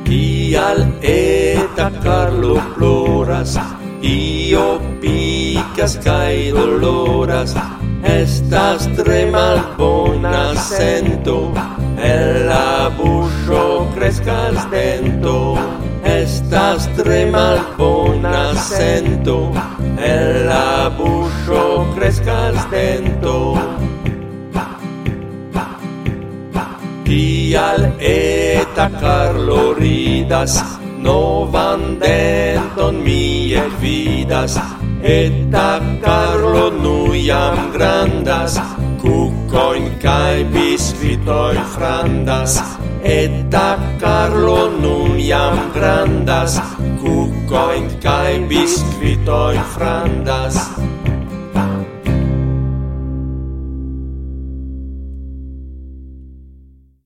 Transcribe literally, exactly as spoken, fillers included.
Kial eta Carlo ploras, io picas cae doloras, estas tre malbona sento, en la buŝo kreskas dento. Estas tre malbona sento, en la buŝo kreskas dento. Kial eta Carlo ridas, novan denton mi ekvidas, eta Carlo nu jam grandas, kukojn kaj biskvitojn frandas. Eta Carlo nun jam grandas, kukojn kaj biskvitojn frandas.